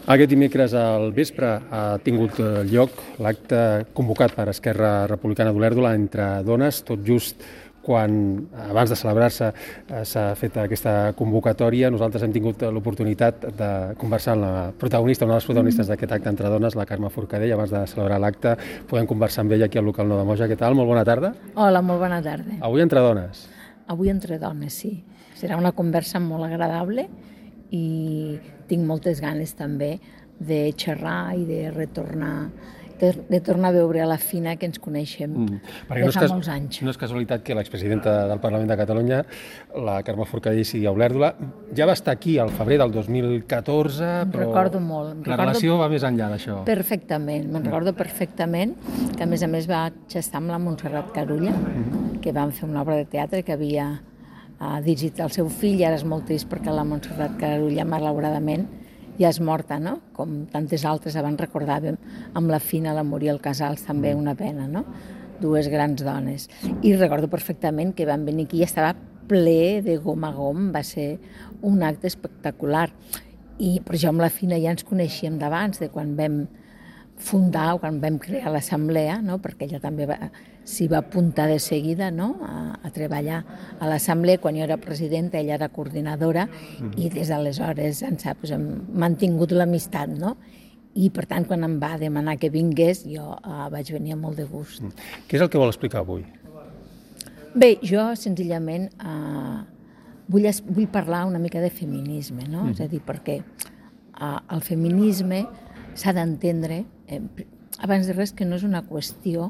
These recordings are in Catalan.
Aquest dimecres al vespre ha tingut lloc l'acte convocat per Esquerra Republicana d'Olèrdola entre dones, tot just quan abans de celebrar-se s'ha fet aquesta convocatòria. Nosaltres hem tingut l'oportunitat de conversar amb la protagonista, una de les protagonistes d'aquest acte entre dones, la Carme Forcadell. Abans de celebrar l'acte podem conversar amb ella aquí al local 9 de Moja. Què tal? Molt bona tarda. Hola, molt bona tarda. Avui entre dones. Avui entre dones, sí. Serà una conversa molt agradable i tinc moltes ganes també de xerrar i de tornar a veure a la Fina, que ens coneixem de fa molts anys. No és casualitat que l'expresidenta del Parlament de Catalunya, la Carme Forcadell, sigui a Olèrdola. Ja va estar aquí al febrer del 2014, però recordo molt. La relació va més enllà d'això. Perfectament, me'n recordo perfectament, que a més vaig estar amb la Montserrat Carulla, que vam fer una obra de teatre que havia dirigit el seu fill, i ara és molt trist perquè la Montserrat Carulla, malauradament, ja és morta, no? Com tantes altres abans recordàvem, amb la Fina, la Muriel Casals, també una pena, no? Dues grans dones. I recordo perfectament que van venir aquí i estava ple de gom a gom, va ser un acte espectacular. Però jo amb la Fina ja ens coneixíem d'abans, de quan vam fundar o quan vam crear l'assemblea, no? Perquè ella també s'hi va apuntar de seguida, no? a treballar a l'assemblea. Quan jo era presidenta, ella era coordinadora, i des d'aleshores hem mantingut l'amistat, no? I per tant, quan em va demanar que vingués, jo vaig venir amb molt de gust. Què és el que vol explicar avui? Bé, jo senzillament vull parlar una mica de feminisme, no? És a dir, perquè el feminisme s'ha d'entendre, abans de res, que no és una qüestió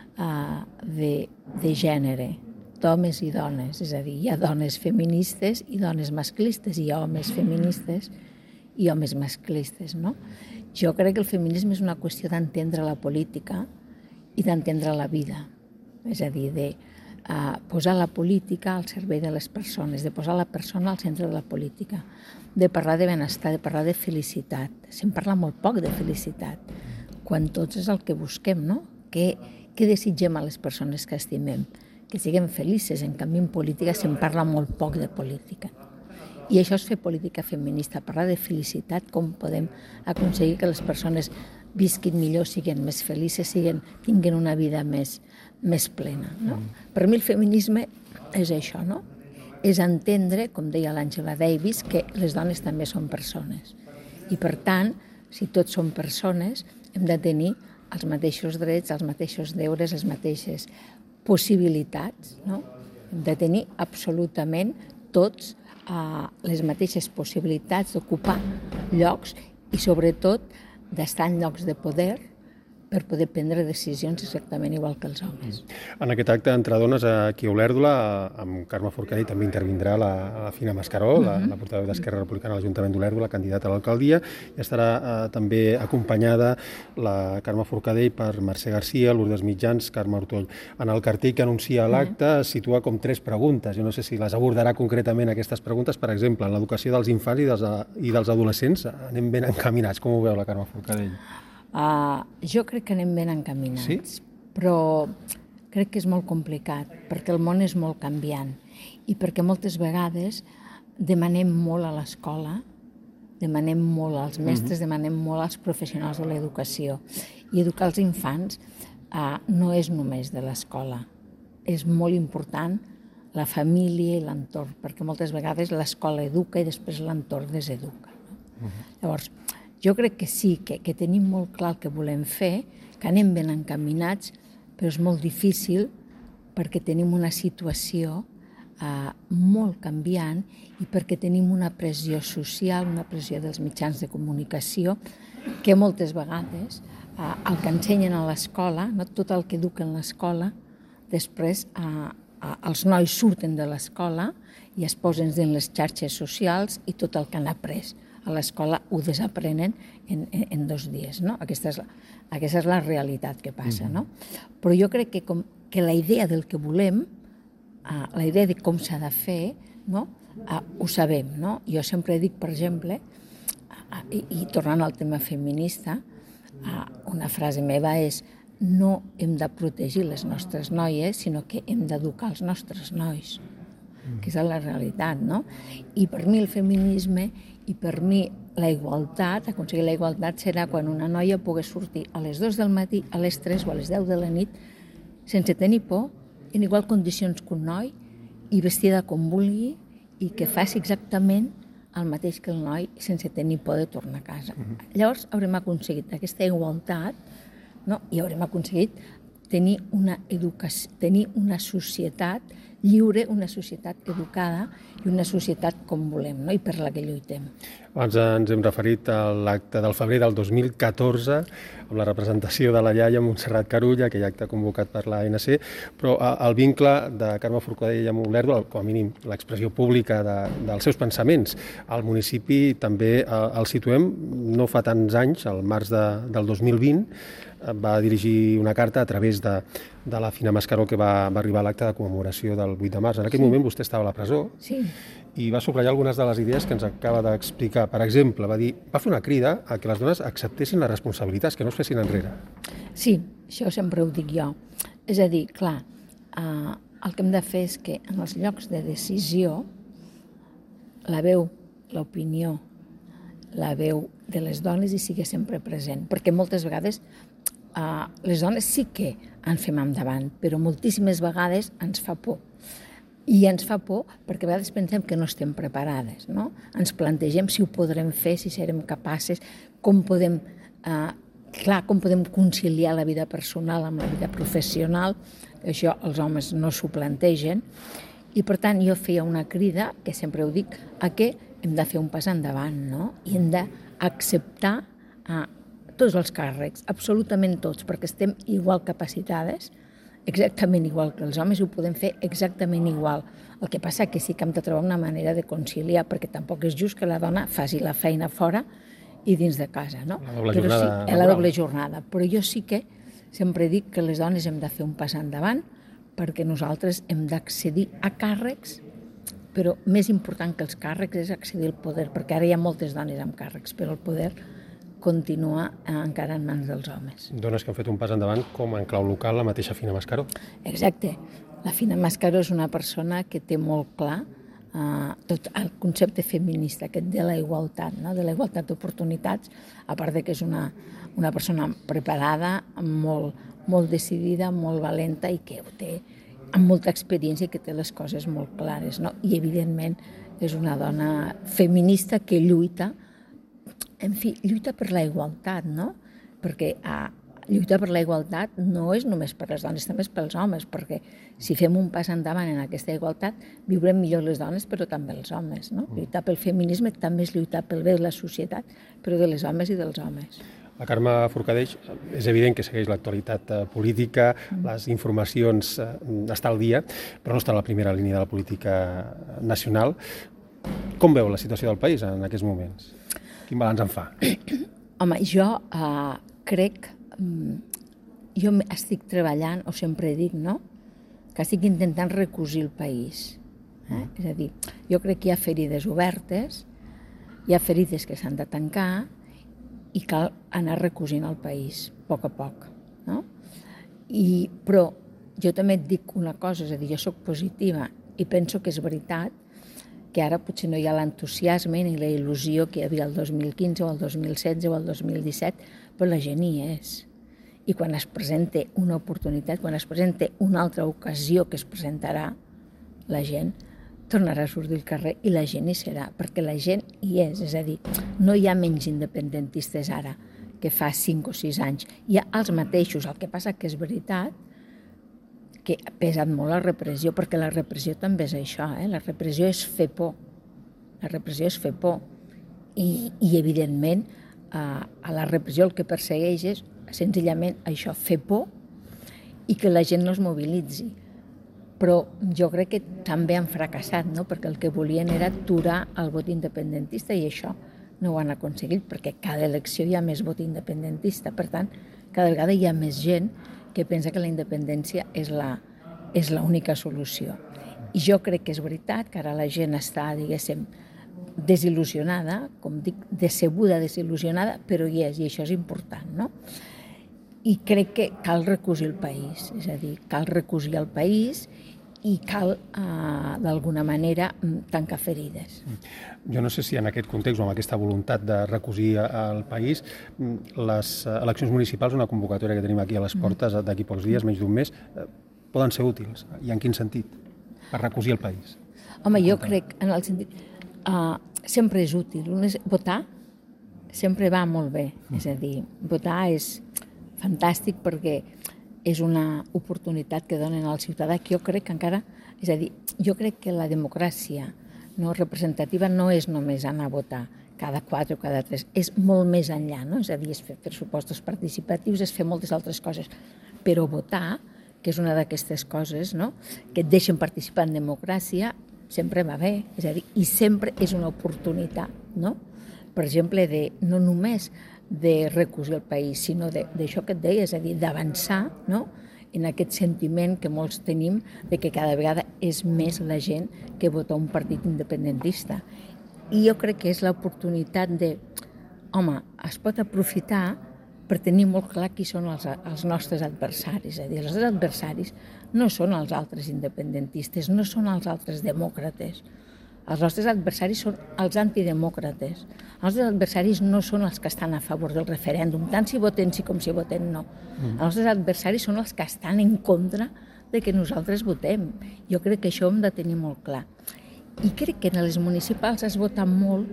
de gènere, d'homes i dones. És a dir, hi ha dones feministes i dones masclistes, i hi ha homes feministes i homes masclistes, no? Jo crec que el feminisme és una qüestió d'entendre la política i d'entendre la vida. És a dir, de posar la política al servei de les persones, de posar la persona al centre de la política, de parlar de benestar, de parlar de felicitat. Se'n parla molt poc de felicitat, quan tots és el que busquem, no? Què desitgem a les persones que estimem? Que siguem felices. En canvi, en política se'n parla molt poc de política. I això és fer política feminista, parlar de felicitat, com podem aconseguir que les persones visquin millor, siguin més felices, tinguin una vida més plena, no? Per mi el feminisme és això, no? És entendre, com deia l'Angela Davis, que les dones també són persones. I per tant, si tots som persones, hem de tenir els mateixos drets, els mateixos deures, les mateixes possibilitats, no? Hem de tenir absolutament tots les mateixes possibilitats d'ocupar llocs i, sobretot, d'estar en llocs de poder per poder prendre decisions exactament igual que els homes. En aquest acte entre dones aquí a Olèrdola, amb Carme Forcadell també intervindrà la Fina Mascaró, la portaveu d'Esquerra Republicana a l'Ajuntament d'Olèrdola, candidata a l'alcaldia, i estarà també acompanyada la Carme Forcadell per Mercè Garcia, Lourdes Mitjans, Carme Ortoll. En el cartell que anuncia l'acte es situa com 3 preguntes. Jo no sé si les abordarà concretament aquestes preguntes. Per exemple, en l'educació dels infants i dels adolescents anem ben encaminats. Com ho veu la Carme Forcadell? Jo crec que anem ben encaminats, sí? Però crec que és molt complicat, perquè el món és molt canviant i perquè moltes vegades demanem molt a l'escola, demanem molt als mestres, demanem molt als professionals de l'educació. I educar els infants no és només de l'escola, és molt important la família i l'entorn, perquè moltes vegades l'escola educa i després l'entorn deseduca. Llavors, jo crec que sí, que tenim molt clar el que volem fer, que anem ben encaminats, però és molt difícil perquè tenim una situació molt canviant i perquè tenim una pressió social, una pressió dels mitjans de comunicació, que moltes vegades el que ensenyen a l'escola, no tot el que eduquen a l'escola, després els nois surten de l'escola i es posen dins les xarxes socials i tot el que han après a l'escola ho desaprenen en 2 dies, no? Aquesta és la realitat que passa, no? Però jo crec que la idea del que volem, la idea de com s'ha de fer, no? Ho sabem, no? Jo sempre dic, per exemple, i tornant al tema feminista, una frase meva és: no hem de protegir les nostres noies, sinó que hem d'educar els nostres nois. que és la realitat, no? I per mi el feminisme i per mi la igualtat, aconseguir la igualtat serà quan una noia pogués sortir a les 2 del matí, a les 3 o a les 10 de la nit, sense tenir por, en igual condicions que un noi, i vestida com vulgui, i que faci exactament el mateix que el noi sense tenir por de tornar a casa. Llavors haurem aconseguit aquesta igualtat, no? I haurem aconseguit tenir una societat lliure, una societat educada i una societat com volem, no? I per la que lluitem. Abans ens hem referit a l'acte del febrer del 2014 amb la representació de la iaia Montserrat Carulla, aquell acte convocat per l'ANC, però el vincle de Carme Forcadell amb Olèrdola, com a mínim l'expressió pública dels seus pensaments al municipi, també el situem no fa tants anys, al març del 2020, va dirigir una carta a través de la Fina Mascaró que va arribar a l'acte de commemoració del 8 de març. En aquell moment vostè estava a la presó i va subratllar algunes de les idees que ens acaba d'explicar. Per exemple, va fer una crida a que les dones acceptessin les responsabilitats, que no es fessin enrere. Sí, això sempre ho dic jo. És a dir, clar, el que hem de fer és que en els llocs de decisió la veu, l'opinió, la veu de les dones hi sigui sempre present, perquè moltes vegades les dones sí que en fem endavant, però moltíssimes vegades ens fa por. I ens fa por perquè a vegades pensem que no estem preparades, no? Ens plantegem si ho podrem fer, si serem capaces, com podem conciliar la vida personal amb la vida professional, això els homes no s'ho plantegen, i per tant jo feia una crida, que sempre ho dic, a que hem de fer un pas endavant, no? I hem d'acceptar tots els càrrecs, absolutament tots, perquè estem igual capacitades, exactament igual que els homes, ho podem fer exactament igual. El que passa que sí que hem de trobar una manera de conciliar, perquè tampoc és just que la dona faci la feina fora i dins de casa, no? La doble jornada. Però jo sí que sempre dic que les dones hem de fer un pas endavant, perquè nosaltres hem d'accedir a càrrecs, però més important que els càrrecs és accedir al poder, perquè ara hi ha moltes dones amb càrrecs, però el poder continua encara en mans dels homes. Dones que han fet un pas endavant, com en clau local la mateixa Fina Mascaró. Exacte. La Fina Mascaró és una persona que té molt clar tot el concepte feminista, aquest de la igualtat, no? De la igualtat d'oportunitats, a part de que és una persona preparada, molt decidida, molt valenta i que ho té amb molta experiència i que té les coses molt clares, no? I evidentment és una dona feminista que lluita per la igualtat, no? Perquè lluitar per la igualtat no és només per les dones, també és pels homes, perquè si fem un pas endavant en aquesta igualtat, viurem millor les dones, però també els homes, no? Lluitar pel feminisme també és lluitar pel bé de la societat, però de les homes i dels homes. La Carme Forcadell és evident que segueix l'actualitat política, les informacions està al dia, però no està a la primera línia de la política nacional. Com veu la situació del país en aquests moments? Quin balanç en fa? Home, jo crec... Jo estic treballant, o sempre dic, no?, que estic intentant recosir el país. És a dir, jo crec que hi ha ferides obertes, hi ha ferides que s'han de tancar i cal anar recosint el país, a poc, no? Però jo també et dic una cosa, és a dir, jo soc positiva i penso que és veritat que ara potser no hi ha l'entusiasme ni la il·lusió que hi havia el 2015 o el 2016 o el 2017, però la gent hi és. I quan es presenta una oportunitat, quan es presenta una altra ocasió que es presentarà, la gent tornarà a sortir al carrer i la gent hi serà, perquè la gent hi és a dir, no hi ha menys independentistes ara que fa 5 o 6 anys. Hi ha els mateixos, el que passa que és veritat que ha pesat molt la repressió, perquè la repressió també és això, la repressió és fer por. La repressió és fer por. I evidentment, a la repressió el que persegueix és senzillament això, fer por i que la gent no es mobilitzi. Però jo crec que també han fracassat, no? Perquè el que volien era aturar el vot independentista i això no ho han aconseguit, perquè cada elecció hi ha més vot independentista. Per tant, cada vegada hi ha més gent que pensa que la independència és l'única solució. I jo crec que és veritat que ara la gent està, diguéssim, desil·lusionada, com dic, decebuda, desil·lusionada, però hi és, i això és important, no? I crec que cal recosir el país, és a dir, cal recosir el país i cal, d'alguna manera, tancar ferides. Jo no sé si en aquest context o amb aquesta voluntat de recosir el país, les eleccions municipals, una convocatòria que tenim aquí a les portes d'aquí pocs dies, menys d'un mes, poden ser útils. I en quin sentit? Per recosir el país. Home, jo crec, en el sentit, sempre és útil. Votar sempre va molt bé. És a dir, votar és fantàstic perquè és una oportunitat que donen al ciutadà que jo crec que encara... És a dir, jo crec que la democràcia no representativa no és només anar a votar cada 4 o cada 3, és molt més enllà, no? És a dir, és fer pressupostos participatius, és fer moltes altres coses. Però votar, que és una d'aquestes coses, no?, que et deixen participar en democràcia, sempre va bé, és a dir, i sempre és una oportunitat, no? Per exemple, no només de recosir el país, sinó d'això que et deia, és a dir, d'avançar, no?, en aquest sentiment que molts tenim de que cada vegada és més la gent que vota un partit independentista. I jo crec que és l'oportunitat de, home, es pot aprofitar per tenir molt clar qui són els nostres adversaris. És a dir, els nostres adversaris no són els altres independentistes, no són els altres demòcrates. Els nostres adversaris són els antidemòcrates. Els nostres adversaris no són els que estan a favor del referèndum, tant si voten sí com si voten no. Els nostres adversaris són els que estan en contra de que nosaltres votem. Jo crec que això ho hem de tenir molt clar. I crec que en les municipals es vota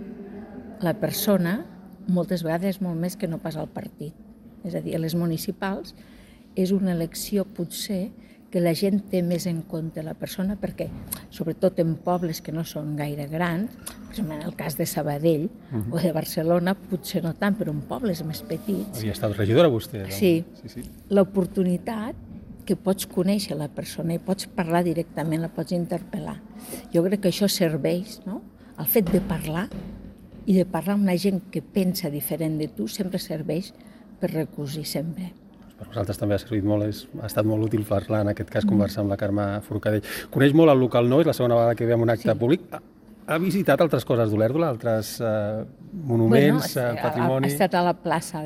molt la persona, moltes vegades molt més que no pas el partit. És a dir, a les municipals és una elecció potser que la gent té més en compte la persona perquè, sobretot en pobles que no són gaire grans, per exemple, en el cas de Sabadell o de Barcelona, potser no tant, però en pobles més petits... Havia estat regidora vostè? Sí. L'oportunitat que pots conèixer la persona i pots parlar directament, la pots interpel·lar. Jo crec que això serveix, no? El fet de parlar i de parlar amb la gent que pensa diferent de tu sempre serveix per recosir sempre. Per nosaltres també ha servit molt, ha estat molt útil parlar, en aquest cas, conversar amb la Carme Forcadell. Coneix molt el local nou, és la segona vegada que ve en un acte públic. Ha visitat altres coses d'Olèrdola, altres monuments, patrimoni? He estat a la plaça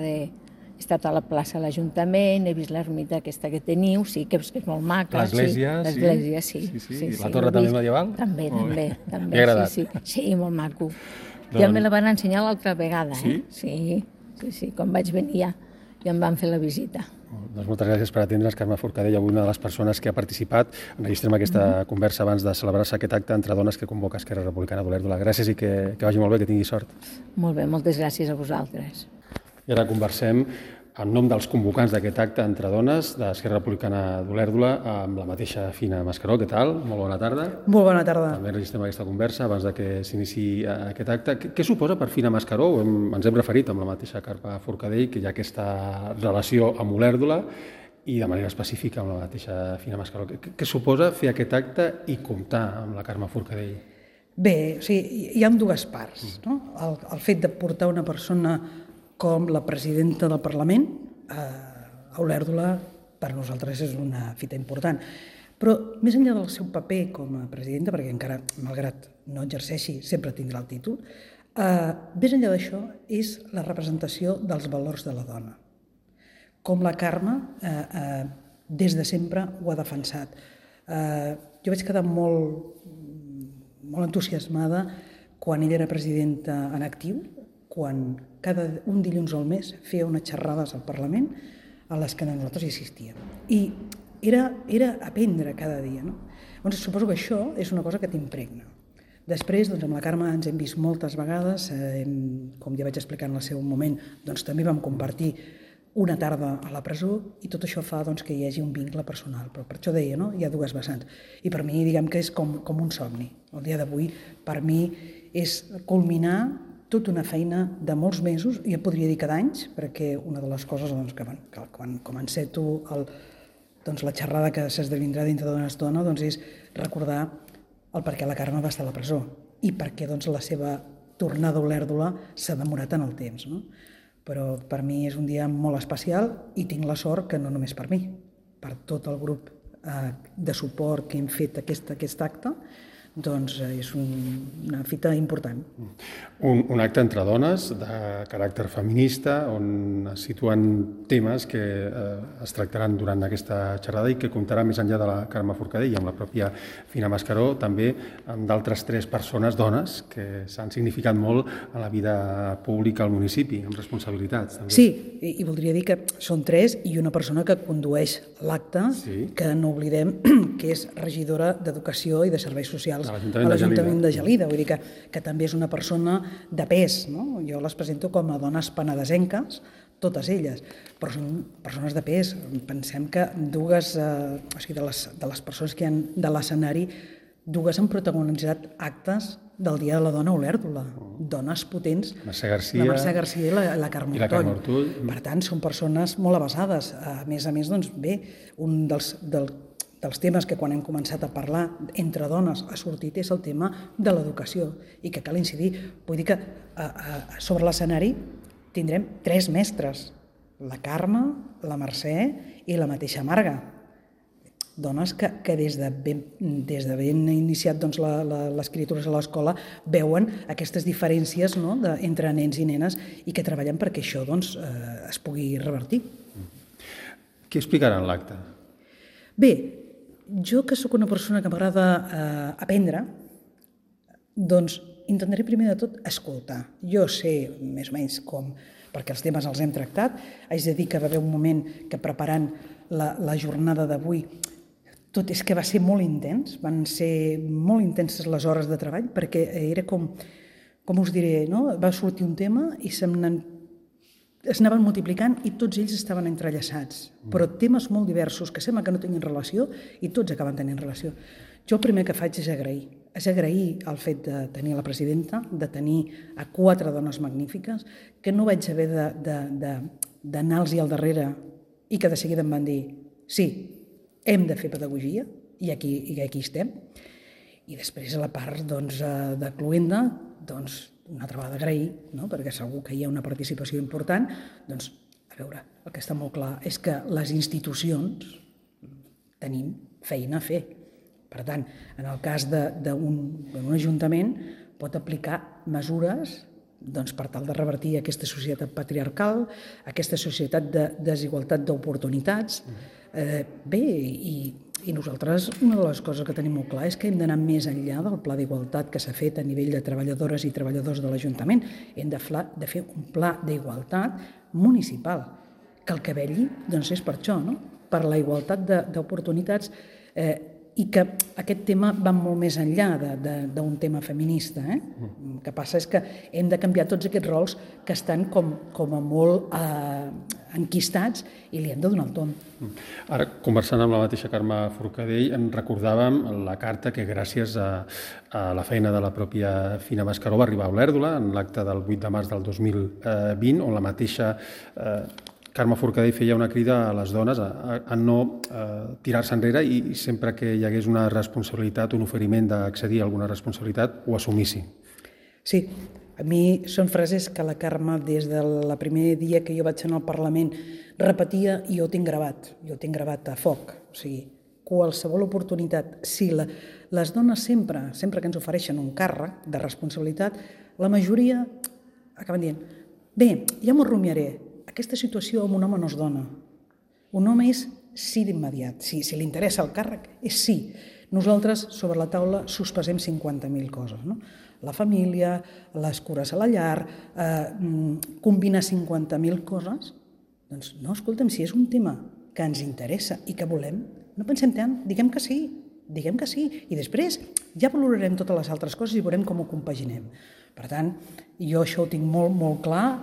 de l'Ajuntament, he vist l'ermita aquesta que teniu, sí, que és molt maca. L'església, sí. L'església, sí. La torre també medieval? També. M'ha agradat. Sí, molt maco. Ja me la van ensenyar l'altra vegada, eh? Sí, quan vaig venir ja em van fer la visita. Doncs moltes gràcies per atendre's, Carme Forcadell, avui una de les persones que ha participat. Enregistrem aquesta conversa abans de celebrar-se aquest acte entre dones que convoca Esquerra Republicana d'Olèrdola. Gràcies i que vagi molt bé, que tingui sort. Molt bé, moltes gràcies a vosaltres. I ara conversem en nom dels convocants d'aquest acte entre dones d'Esquerra Republicana d'Olèrdola amb la mateixa Fina Mascaró. Què tal? Molt bona tarda. Molt bona tarda. També registrem aquesta conversa abans de que s'iniciï aquest acte. Què suposa per Fina Mascaró? Ens hem referit amb la mateixa Carme Forcadell, que hi ha aquesta relació amb Olèrdola i de manera específica amb la mateixa Fina Mascaró. Què suposa fer aquest acte i comptar amb la Carme Forcadell? Bé, o sigui, hi ha dues parts, no? El fet de portar una persona com la presidenta del Parlament a Olèrdola per nosaltres és una fita important. Però més enllà del seu paper com a presidenta, perquè encara, malgrat no exerceixi, sempre tindrà el títol, més enllà d'això és la representació dels valors de la dona. Com la Carme, des de sempre, ho ha defensat. Jo vaig quedar molt entusiasmada quan ella era presidenta en actiu, quan un dilluns al mes feia unes xerrades al Parlament a les que nosaltres hi assistíem. I era aprendre cada dia, no? Llavors, suposo que això és una cosa que t'impregna. Després, amb la Carme ens hem vist moltes vegades, com ja vaig explicar en el seu moment, també vam compartir una tarda a la presó i tot això fa que hi hagi un vincle personal. Però per això deia, no? Hi ha dues vessants. I per mi, diguem que és com un somni. El dia d'avui, per mi, és culminar tota una feina de molts mesos, i ja podria dir cada anys, perquè una de les coses que quan enceto la xerrada que s'esdevindrà dintre d'una estona és recordar el per què la Carme va estar a la presó i per què la seva tornada a Olèrdola s'ha demorat en el temps. Però per mi és un dia molt especial i tinc la sort que no només per mi, per tot el grup de suport que hem fet aquest acte, doncs és una fita important. Un acte entre dones de caràcter feminista on es situen temes que es tractaran durant aquesta xerrada i que comptarà més enllà de la Carme Forcadell i amb la pròpia Fina Mascaró, també amb d'altres 3 persones, dones, que s'han significat molt a la vida pública al municipi, amb responsabilitats. També. Sí, i voldria dir que són 3 i una persona que condueix l'acte, que no oblidem que és regidora d'Educació i de Serveis Socials a l'Ajuntament de Gelida. Vull dir que també és una persona de pes, no? Jo les presento com a dones penedesenques, totes elles, però són persones de pes. Pensem que dues, o sigui, de les persones que hi ha de l'escenari, dues han protagonitzat actes del Dia de la Dona a Olèrdola. Dones potents, la Mercè Garcia i la Carme Ortull. Per tant, són persones molt avasades. A més, doncs, bé, un dels temes que quan hem començat a parlar entre dones ha sortit és el tema de l'educació i que cal incidir. Vull dir que sobre l'escenari tindrem 3 mestres, la Carme, la Mercè i la mateixa Marga. Dones que des de ben iniciat les criatures a l'escola veuen aquestes diferències entre nens i nenes i que treballen perquè això es pugui revertir. Què explicarà en l'acte? Bé, jo que sóc una persona que m'agrada aprendre, doncs intentaré primer de tot escoltar. Jo sé més o menys com, perquè els temes els hem tractat, haig de dir que va haver un moment que preparant la jornada d'avui tot és que va ser molt intens, van ser molt intenses les hores de treball, perquè era com us diré, no? Va sortir un tema i es anaven multiplicant i tots ells estaven entrellaçats, però temes molt diversos que sembla que no tenien relació i tots acaben tenint relació. Jo el primer que faig és agrair el fet de tenir la presidenta, de tenir a 4 dones magnífiques, que no vaig haver d'anar-los al darrere i que de seguida em van dir sí, hem de fer pedagogia i aquí estem. I després a la part de cloenda, una altra vegada agrair, perquè segur que hi ha una participació important, doncs, a veure, el que està molt clar és que les institucions tenim feina a fer. Per tant, en el cas d'un ajuntament pot aplicar mesures per tal de revertir aquesta societat patriarcal, aquesta societat de desigualtat d'oportunitats. Bé, i nosaltres una de les coses que tenim molt clar és que hem d'anar més enllà del pla d'igualtat que s'ha fet a nivell de treballadores i treballadors de l'Ajuntament. Hem de fer un pla d'igualtat municipal, que el que vetlli és per això, per la igualtat d'oportunitats i que aquest tema va molt més enllà d'un tema feminista. El que passa és que hem de canviar tots aquests rols que estan com a molt enquistats i li hem de donar el tomb. Ara, conversant amb la mateixa Carme Forcadell, en recordàvem la carta que gràcies a la feina de la pròpia Fina Mascaró va arribar a Olèrdola en l'acte del 8 de març del 2020, on la mateixa Carme Forcadell feia una crida a les dones a no tirar-se enrere i sempre que hi hagués una responsabilitat, un oferiment d'accedir a alguna responsabilitat, ho assumissin. Sí, a mi són frases que la Carme des del primer dia que jo vaig anar al Parlament repetia i jo ho tinc gravat a foc. O sigui, qualsevol oportunitat, si les dones sempre que ens ofereixen un càrrec de responsabilitat, la majoria acaben dient bé, ja m'ho rumiaré, aquesta situació amb un home no es dona. Un home és sí d'immediat. Si li interessa el càrrec, és sí. Nosaltres, sobre la taula, sospesem 50.000 coses. La família, les cures a la llar, combinar 50.000 coses. Doncs no, escolta'm, si és un tema que ens interessa i que volem, no pensem tant, diguem que sí. I després ja valorarem totes les altres coses i veurem com ho compaginem. Per tant, jo això ho tinc molt, molt clar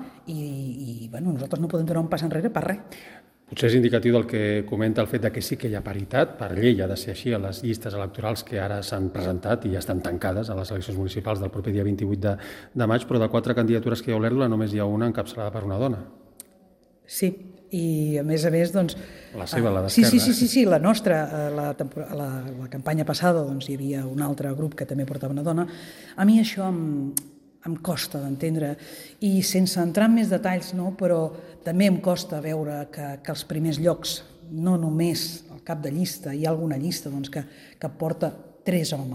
i nosaltres no podem donar un pas enrere per res. Potser és indicatiu del que comenta el fet que sí que hi ha paritat, per llei ha de ser així a les llistes electorals que ara s'han presentat i ja estan tancades a les eleccions municipals del proper dia 28 de maig, però de 4 candidatures que hi ha a Olèrdola només hi ha una encapçalada per una dona. Sí, i a més, doncs... La seva, la d'Esquerra. Sí, la nostra, la campanya passada hi havia un altre grup que també portava una dona. A mi això em costa d'entendre i sense entrar en més detalls, però també em costa veure que els primers llocs, no només al cap de llista, hi ha alguna llista que porta 3 homes.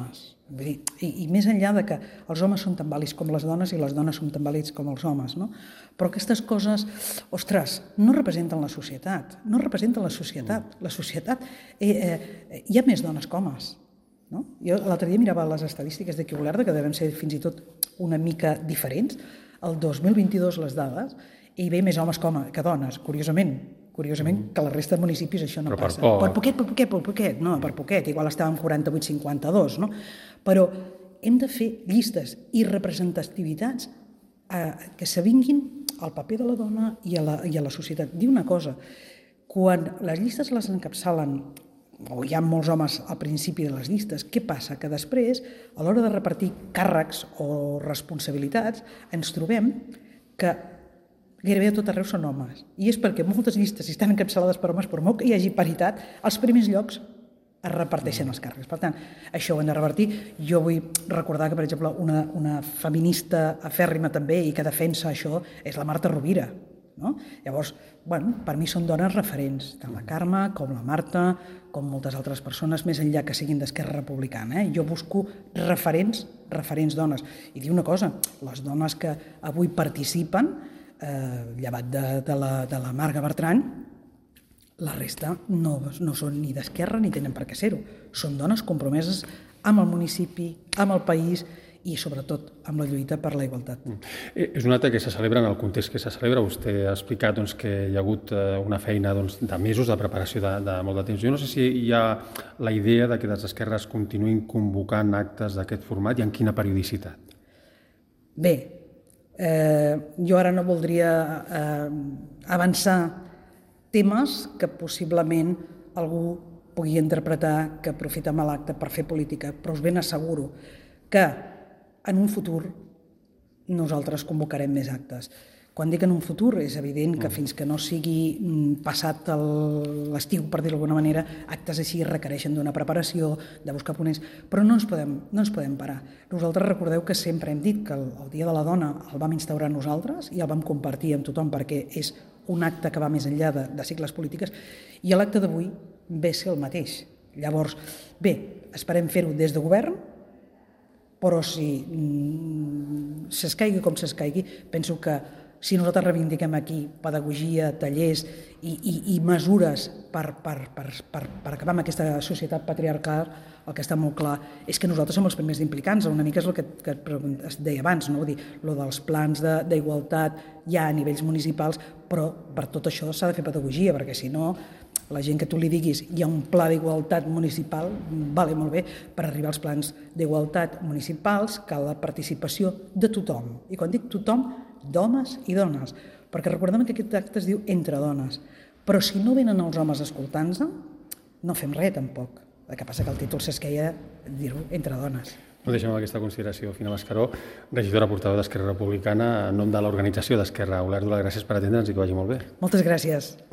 Vull dir, i més enllà de que els homes són tan vàlids com les dones i les dones són tan vàlids com els homes, no? Però aquestes coses, ostres, no representen la societat, no representen la societat. La societat, hi ha més dones que homes, no? Jo l'altre dia mirava les estadístiques de Quibolerda, que devem ser fins i tot una mica diferents. El 2022 les dades, i hi ve més homes que dones, curiosament, que la resta de municipis això no passa. Per poquet, no, per poquet, igual estàvem 48-52, no? Però hem de fer llistes i representativitats que s'avinguin al paper de la dona i a la societat. Dir una cosa, quan les llistes les encapçalen, o hi ha molts homes al principi de les llistes, què passa? Que després, a l'hora de repartir càrrecs o responsabilitats, ens trobem que gairebé a tot arreu són homes. I és perquè moltes llistes, si estan encapçalades per homes, per molt que hi hagi paritat, als primers llocs es reparteixen els càrrecs. Per tant, això ho hem de revertir. Jo vull recordar que, per exemple, una feminista afèrrima també i que defensa això és la Marta Rovira. No? Llavors, per mi són dones referents, tant la Carme com la Marta, com moltes altres persones, més enllà que siguin d'Esquerra Republicana. Jo busco referents dones. I dir una cosa, les dones que avui participen, llevat de la Marga Bertran, la resta no són ni d'esquerra ni tenen per què ser-ho. Són dones compromeses amb el municipi, amb el país i sobretot amb la lluita per la igualtat. És un acte que se celebra en el context que se celebra. Vostè ha explicat que hi ha hagut una feina de mesos de preparació de molt de temps. Jo no sé si hi ha la idea que les esquerres continuïn convocant actes d'aquest format i en quina periodicitat. Bé, jo ara no voldria avançar temes que possiblement algú pugui interpretar que aprofitem l'acte per fer política, però us ben asseguro que en un futur nosaltres convocarem més actes. Quan dic en un futur, és evident que fins que no sigui passat l'estiu, per dir-ho d'alguna manera, actes així requereixen d'una preparació, de buscar ponents, però no ens podem parar. Nosaltres recordeu que sempre hem dit que el Dia de la Dona el vam instaurar nosaltres i el vam compartir amb tothom perquè és un acte que va més enllà de cicles polítiques i l'acte d'avui ve ser el mateix. Llavors, bé, esperem fer-ho des de govern, però si s'escaigui com s'escaigui, penso que si nosaltres reivindiquem aquí pedagogia, tallers i mesures per acabar amb aquesta societat patriarcal, el que està molt clar és que nosaltres som els primers d'implicants. Una mica és el que es deia abans, no? Vull dir, el dels plans d'igualtat ja a nivells municipals, però per tot això s'ha de fer pedagogia, perquè si no, la gent que tu li diguis hi ha un pla d'igualtat municipal, vale molt bé, per arribar als plans d'igualtat municipals cal la participació de tothom. I quan dic tothom, d'homes i dones, perquè recordem que aquest acte es diu Entre dones, però si no venen els homes escoltant-se, no fem res tampoc. El que passa que el títol s'esqueia dir-ho Entre dones. No deixem aquesta consideració. Fina Mascaró, regidora portaveu d'Esquerra Republicana, en nom de l'organització d'Esquerra Olèrdola, gràcies per atendre'ns i que vagi molt bé. Moltes gràcies.